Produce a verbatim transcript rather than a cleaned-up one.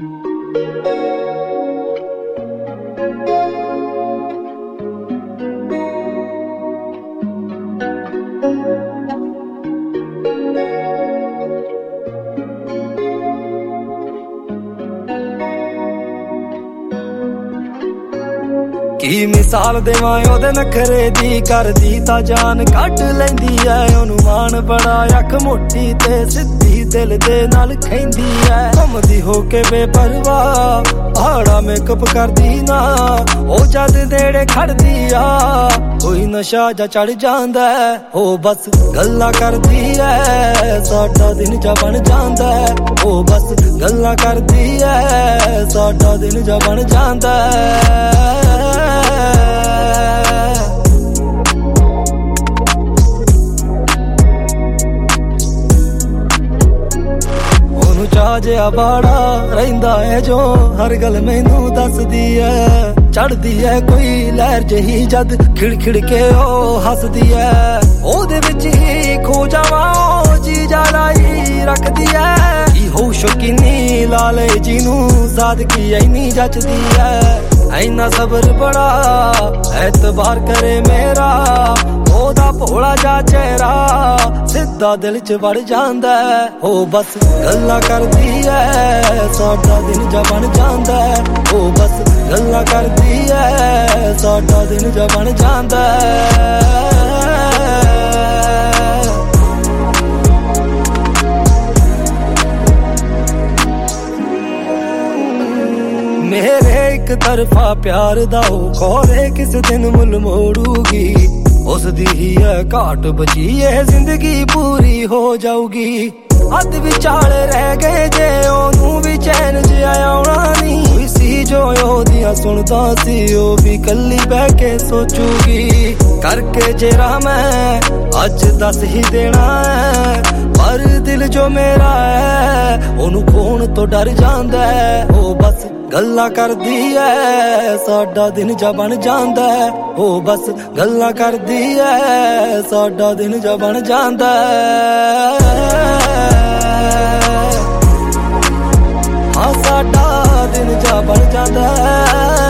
की मिसाल देवां ओदे नखरे दी, करदी तां जान कढ लैंदी ऐ। ओनू मान बड़ा अख मोटी ते सिद्धी दिल दे नाल खैंदी ऐ। घुमदी होके बेपरवाह पहाड़ा मेकअप करदी ना, ओ जद नेड़े खड़दी आ कोई नशा जा चढ़ जांदा ऐ। ओ बस गल्लां करदी ऐ साडा दिन जा बन जांदा ऐ। ओ बस गल्लां करदी ऐ साडा दिन जा बन जांदा ऐ। चाह जिहा बाड़ा रहिंदा है जो हर गल मैनू दसदी है। चढ़दी है कोई लहर जही जद खिड़ खिड़ के ओ हसदी है। ओदे विच ही खो जावां ओ जी जालाई रखदी है। की हो शौकीनी लाले जीनू सादगी ऐनी जचदी है। ऐना सबर बड़ा एतबार करे मेरा, ओदा भोला जा चेहरा सिद्धा दिल च वड़ जांदा है। ओ बस गल्लां करदी ऐ साडा दिन जा बन जांदा है। ओ बस गल्लां करदी ऐ साडा दिन जा बन जांदा है। मेरे एक तरफा प्यार दा खोरे किस दिन मुल मोड़ूगी। उस दी ही है घाट बची है जिंदगी पूरी हो जाऊगी। अध विचाले रह गए जे ओनू भी चैन च आउणा नहीं सी। जो ओदियां सुनदा सी ओ भी कल्ली बह के सोचूगी। करके जेरा मैं अज दस ही देना है, पर दिल जो मेरा है ओनू खोण तो डर जांदा है। ओ बस गल्लां करदी ऐ साडा दिन जा बन जांदा है। ओ बस गल्लां करदी ऐ साडा दिन जा बन जांदा है। हाँ साडा दिन जा बन जांदा है।